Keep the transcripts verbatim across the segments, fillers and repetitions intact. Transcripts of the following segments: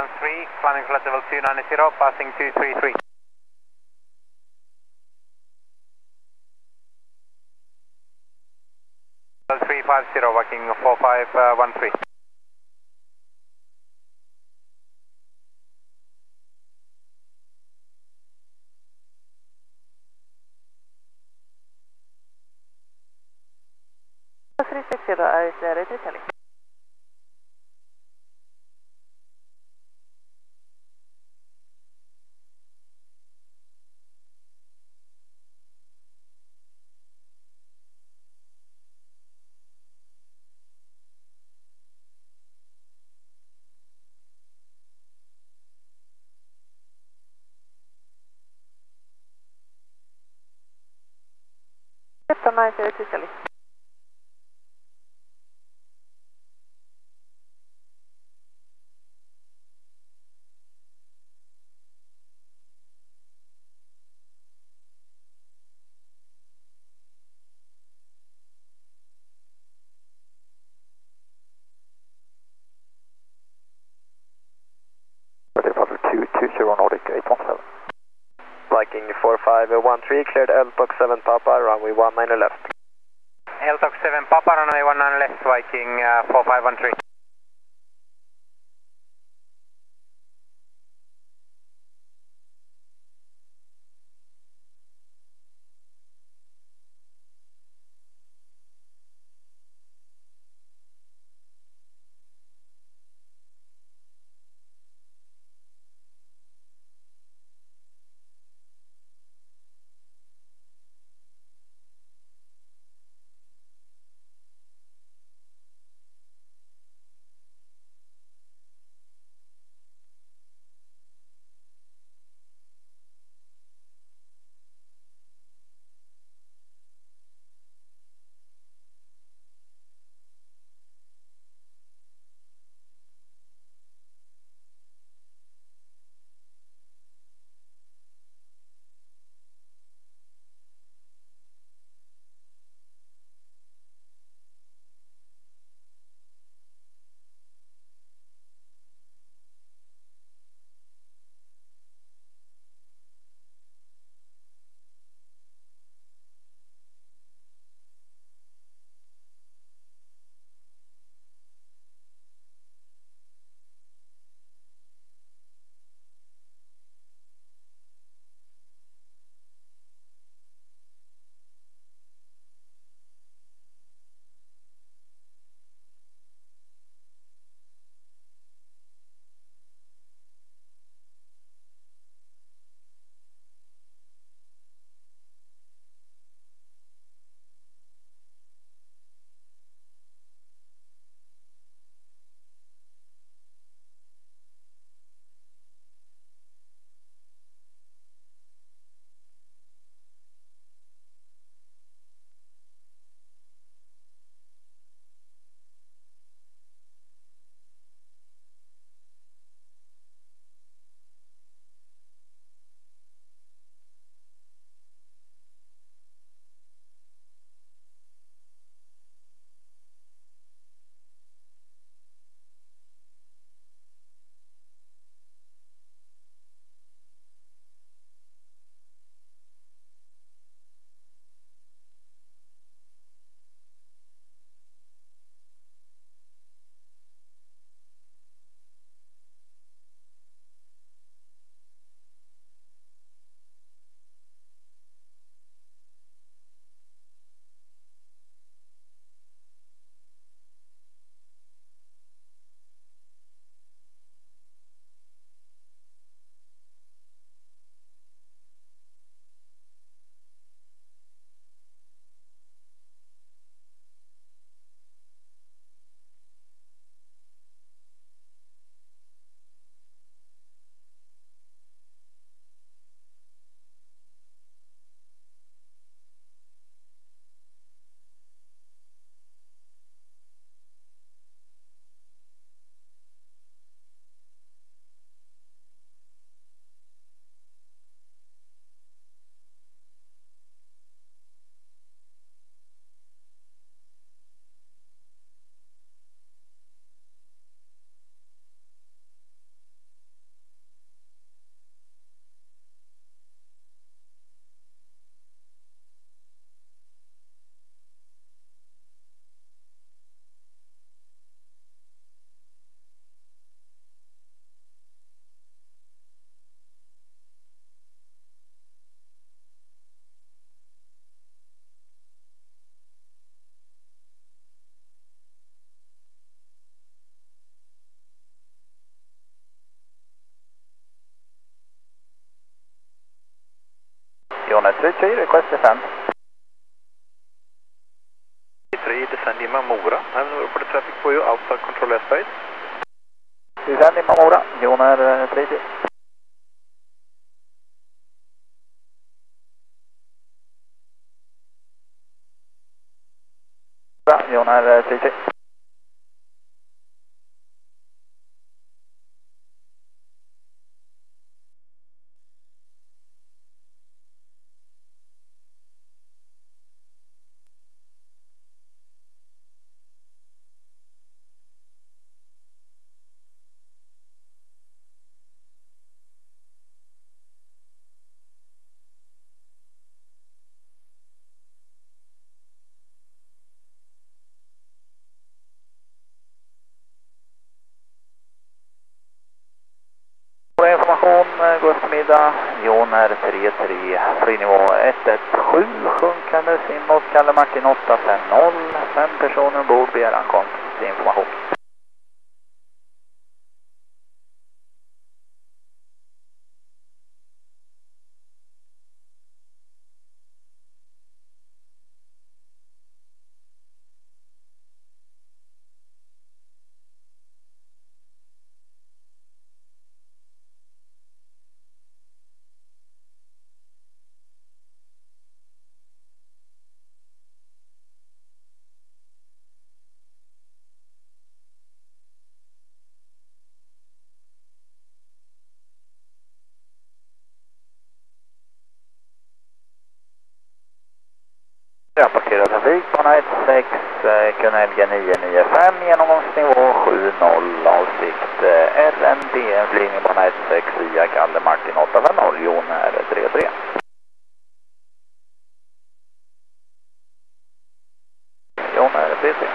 one three, climbing flight level two nine zero, passing two three three. three five zero, walking four five one three. three six zero is ready to tell you. Captain nine zero to tell you. two two zero Nordic eight one seven. Viking four five one three, cleared L T O C seven Papa, runway one nine left. L T O C seven Papa, runway one nine left, Viking uh, four five one three. Unit three three, request descent. three, descend in Mamora. I have no report traffic for you outside control airspace. Descend in Mamora, Unit three three. Unit three three. Information, god eftermiddag, Joner tre tre, flygnivå ett ett sju, sjunkande Simnos, Kalle Martin åtta fem noll, fem personer ombord, begär ankomst till information. Rapporterad trafik, bana ett sex, Kunelge nio nio fem, genomgångsnivå sju noll, avsikt R N D, flygning bana ett sex, via Kalle Martin åtta fem noll, Joner tre tre. Joner tre tre.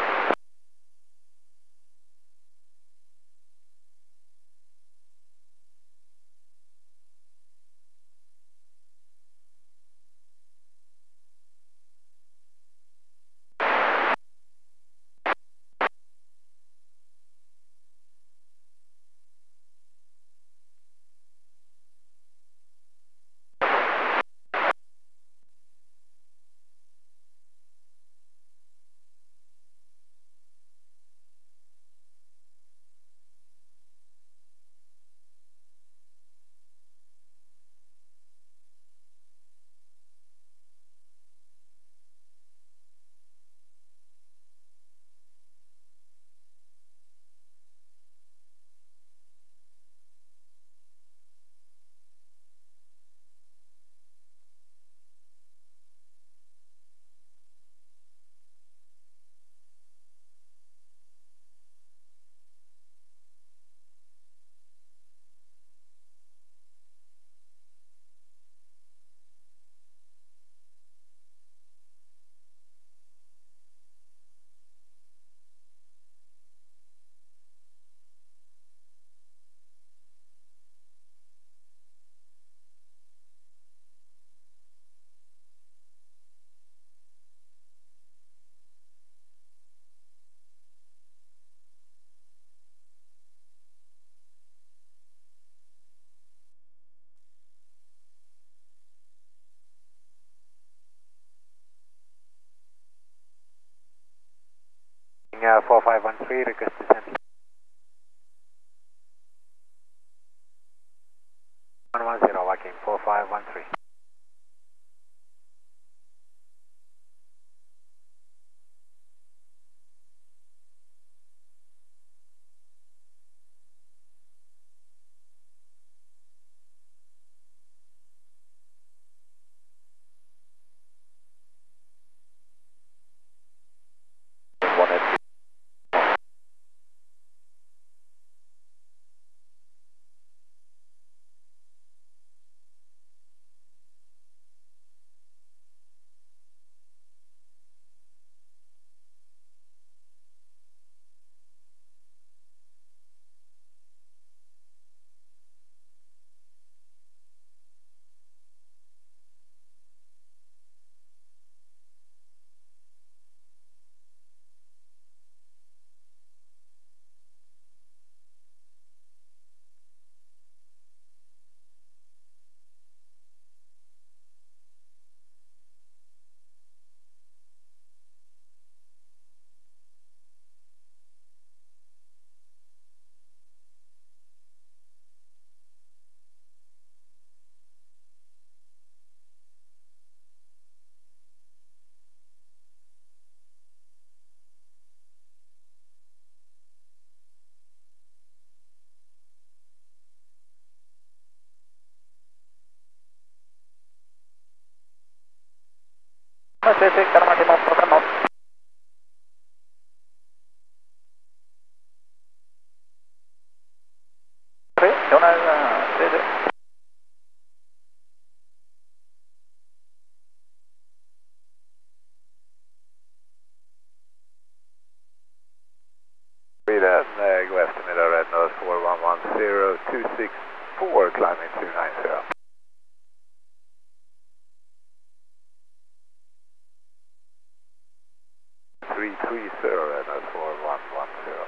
Uh, four five one three, request descent. one one zero, walking four five one three. Pacific, Kalle Martin åtta fem noll. tre, Jonar, tre tre. Sweden, uh, go estimator red nose four one one zero two six four, climbing two nine zero. three three zero, red nose four one one zero.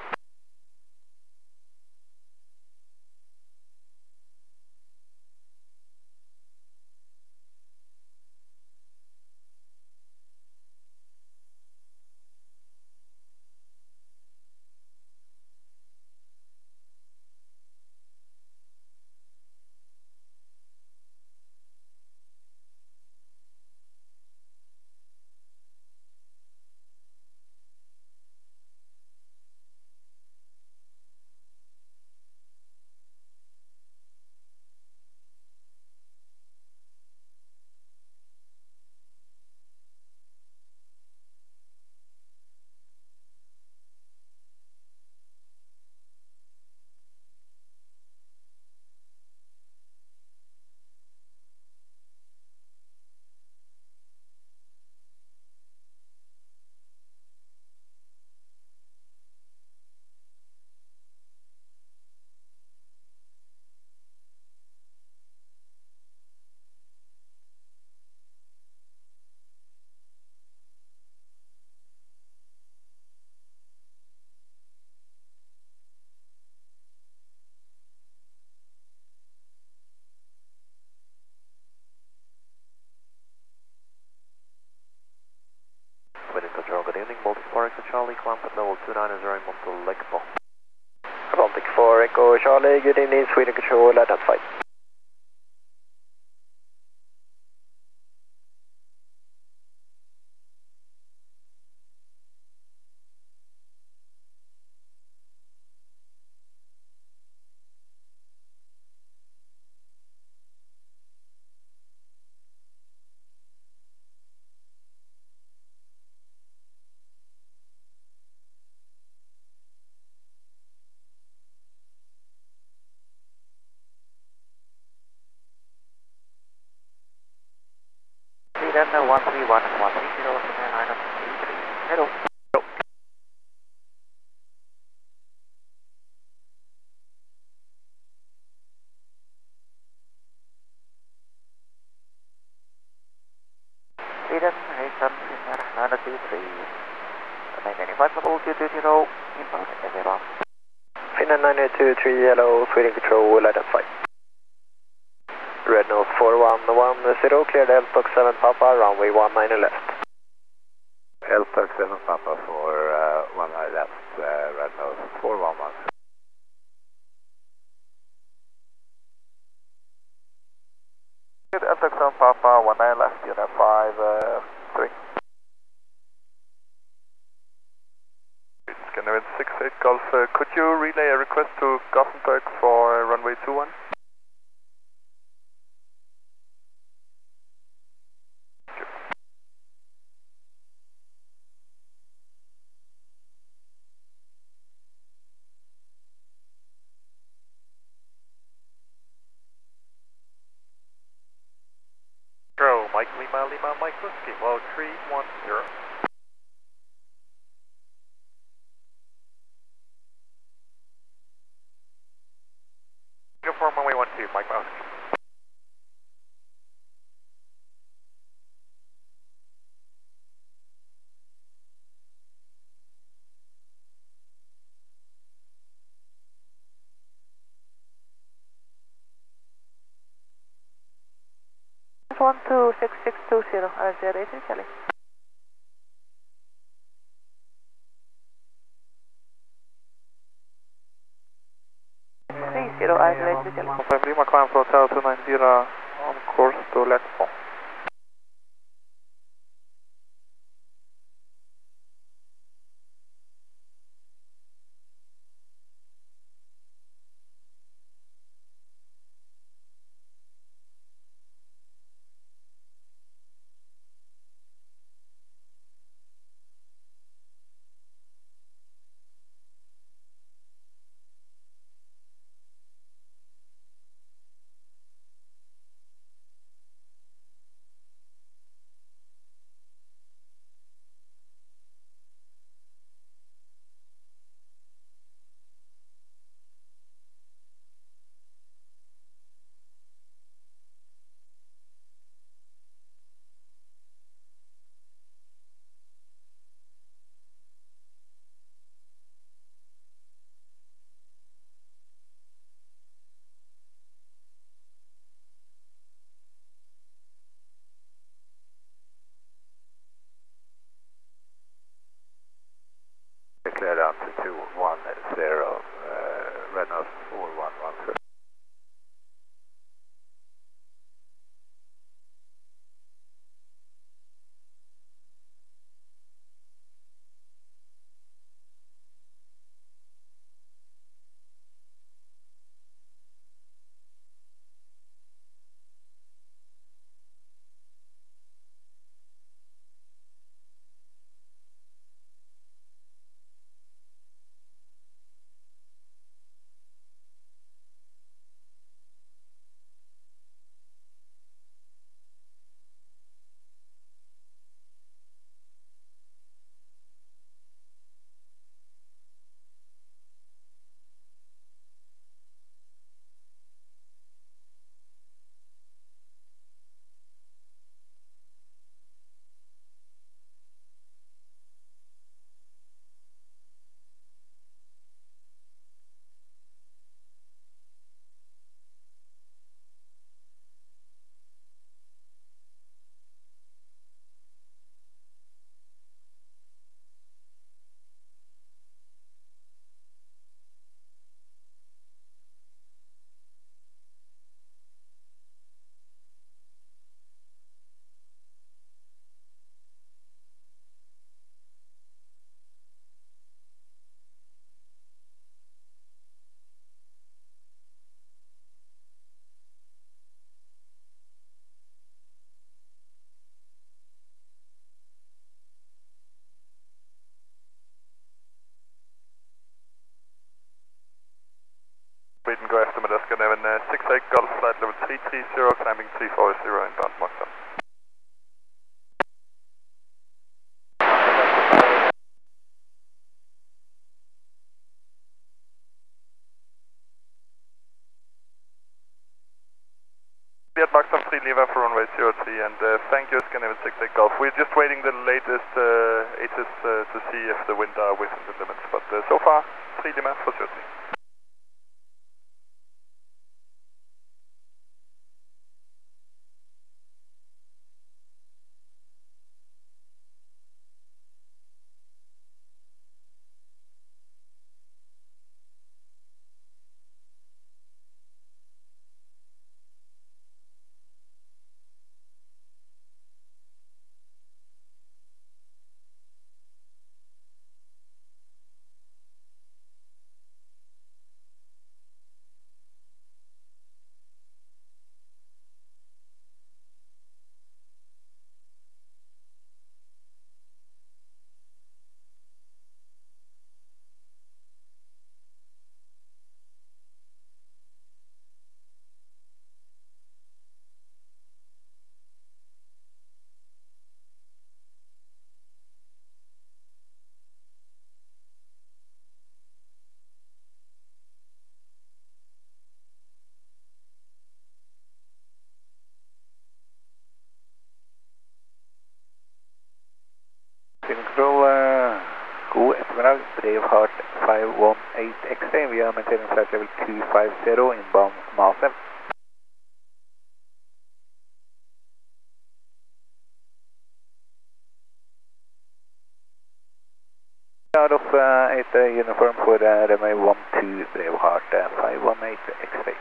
Sweden Control, good evening. Baltic four Echo Charlie, climb at level two nine zero in Montelekbo. Baltic four Echo Charlie, good evening. Sweden Control, identified. Sweden one three one one three zero nine three three. Hello. Sweden, Hayson, Finnair nine two three. Identified level two two zero, inbound everyone. Finnair nine two three, hello. Sweden Control, identified. Red nose four one one zero, cleared L T O C seven Papa, runway one nine left. L T O C seven Papa for uh, one nine left, uh, red nose four one one zero. L T O C seven Papa, one nine left, unit five three. Scanner six eight Golf, uh, could you relay a request to Gothenburg for uh, runway two one? Mike Lima Lima Mike Whiskey, low three one zero. Uniform runway one two, Mike Whiskey. one two six six two zero, R Z eight Charlie. three zero, R Z eight Charlie. Confirm Lima climb for Hotel two nine zero on course to Lekbo. take Golf flight level three three zero, climbing three four zero inbound Mach seven. At Mach seven three, lever for runway zero three, and uh, thank you, Scandinavian six eight Golf. We're just waiting the latest uh, A T I S uh, to see if the wind are within the limits, but uh, so far, three Lima for zero three. Control, uh, god eftermiddag, Braveheart five one eight X A. Vi har maintaining flight level two five zero inbound Mach seven. Out of uh, eight uh, uniform for uh, runway one two Braveheart uh, five one eight X A.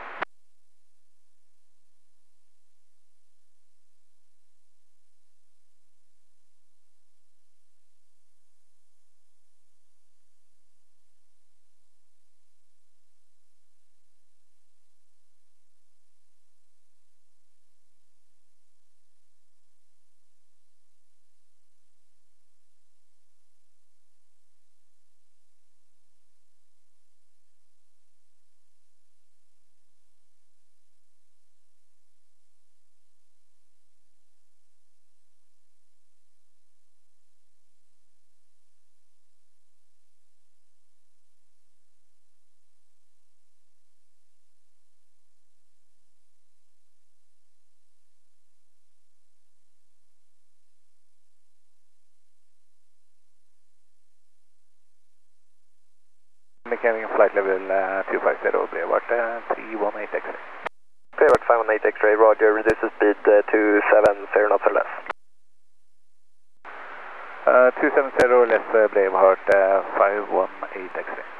Maintaining flight level uh, two five zero, Braveheart uh, three one eight X A. Braveheart five one eight X A, roger, reduce the speed uh, to seven zero knots or less. Uh, two seven zero less uh, Braveheart uh, five one eight X A.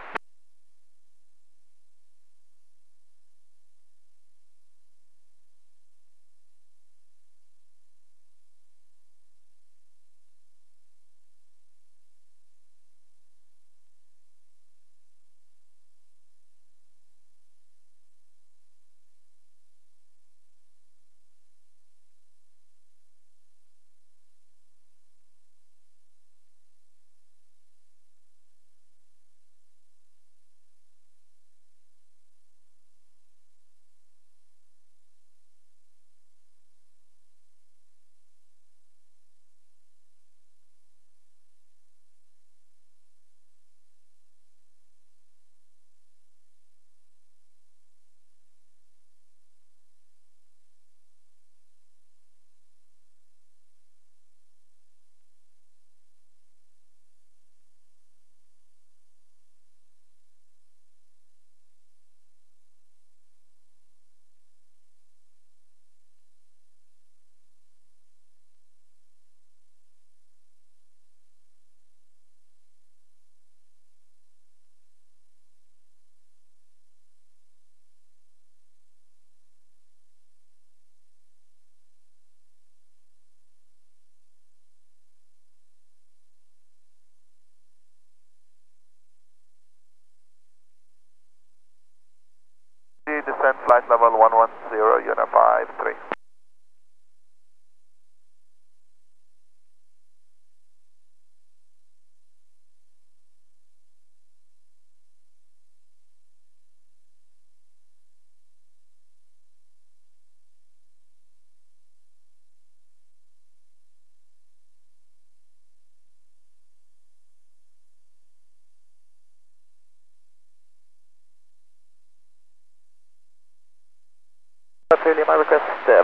Descent flight level one one zero, Unit five three.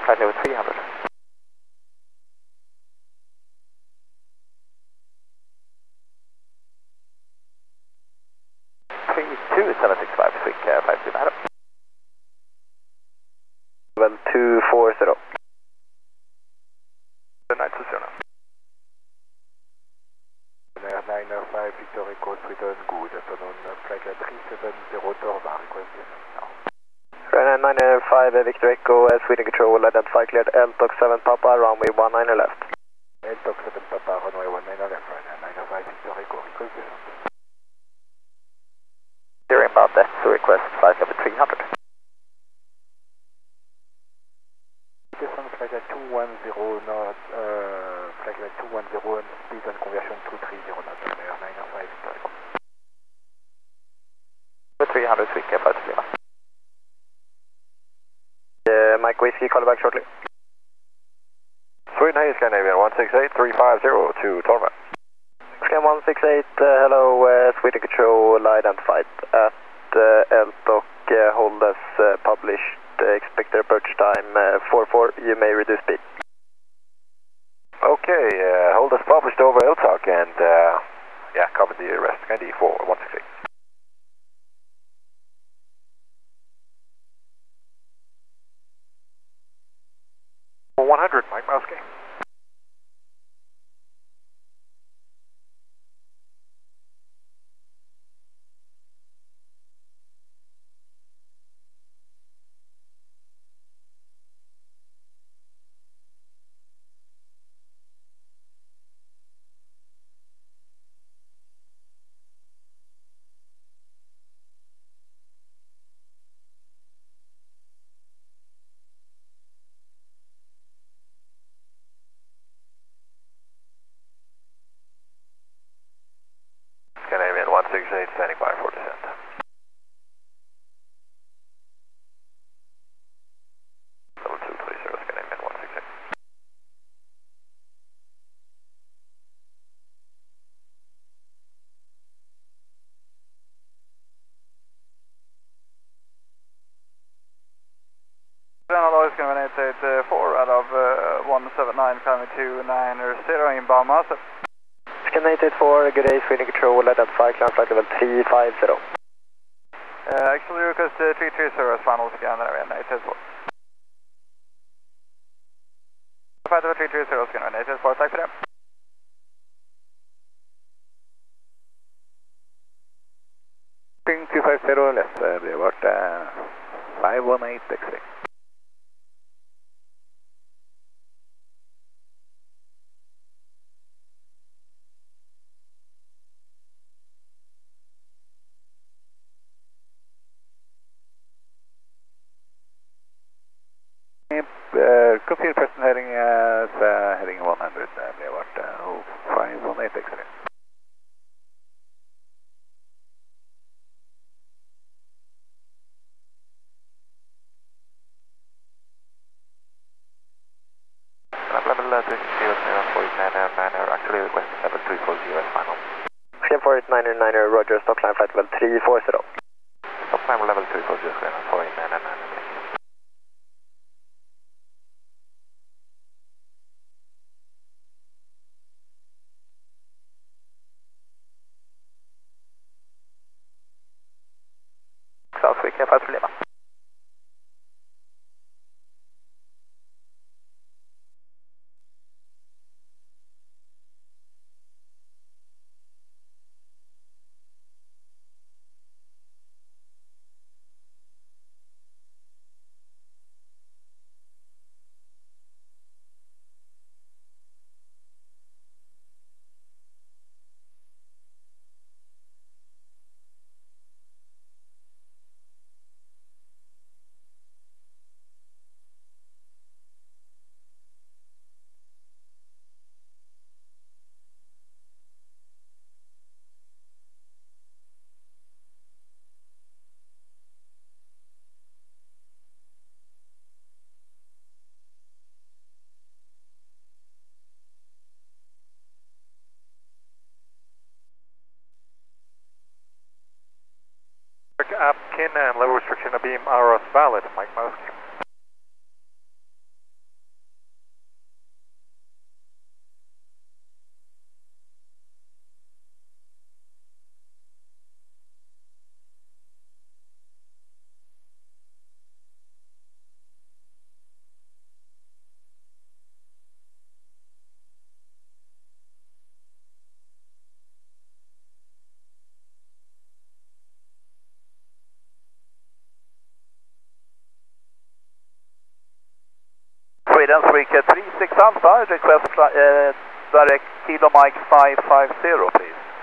flight level three hundred. three two seven six five, Swick uh, five two nine. Level two four zero. nine two zero. nine oh five Victor Echo Sweden, good afternoon, flight level three seven zero Torva, requesting now. Runway nine oh five Victor Echo, uh, Sweden Control, identify cleared L T O C seven Papa, runway one nine left. L T O C seven Papa, runway one nine left, runway nine oh five Victor Echo, request descent. You're inbound, that's to request flight level three hundred. Descent flight level two one zero, not, uh, flight level two one zero and speed and conversion two three zero knots, runway nine oh five Victor Echo. three hundred, Swick uh, five two Lima. Uh, Mike Whiskey, call back shortly. Sweden, hey, Scandinavian one six eight three five zero to Torva. Scan one six eight, uh, hello, uh, Sweden Control, identified at uh, L T O C, uh, hold as uh, published, uh, expected approach time uh, four four, you may reduce speed. Okay, uh, hold as published over L T O C and, uh, yeah, cover the rest, Scandi for one six eight. one hundred, Mike Mosky. Scandinavian one six eight, standing by for descent. Level two three zero, Scandinavian one six eight. General Scandinavian eight eight four out of uh, one seven nine, climbing two nine zero inbound master. Scan eight eight four, good day, Sweden Control, identify climb flight level three five zero. Uh, actually request uh, three three zero as final Scandinavian eight eight four. Flight level three three zero, Scandinavian eight eight four, tack för det. Ping two five zero left, uh, det har varit uh, five one eight X-ray. Uh, confused person heading, uh, uh, heading one hundred, uh, det har varit uh, five one eight X-ray. Level uh, three zero zero four eight nine nine, actually requesting level three four zero as final. Scan four eight nine nine, Roger, stop climb flight level three four zero. Stop climb level three four zero, four eight nine nine, thank you. South Swick five two Lima. Apkin and level restriction of beam R S valid, Mike Mosky. Gatwick uh, three six Alpha, request uh, direct Kilo Mike five five zero please.